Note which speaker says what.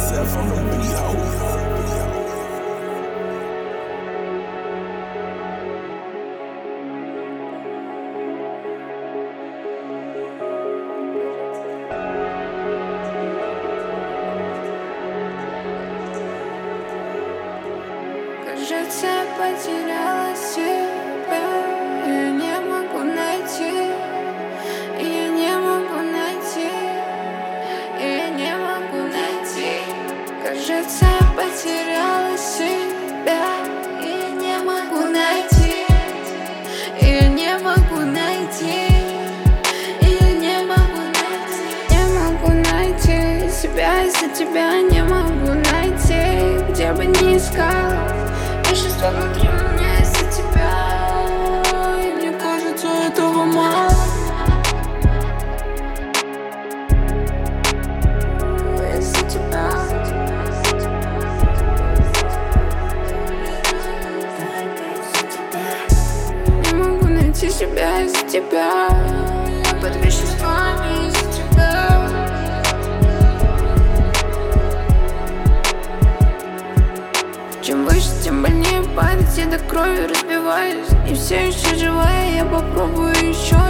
Speaker 1: myself on the beat, ho.
Speaker 2: Кажется, я потеряла себя, я не могу найти, я не могу найти, я не могу найти. Кажется, я потеряла себя, я не могу найти, я не могу найти, я не могу найти, не могу найти себя из-за тебя, не могу найти, где бы ни искала. Чувство внутри меня из-за тебя, и мне кажется, этого мало. Из-за тебя. Не могу найти себя из-за тебя, я под веществами из-за тебя. Чем выше, тем больнее падать, я до крови разбиваюсь. И все еще живая, я попробую еще.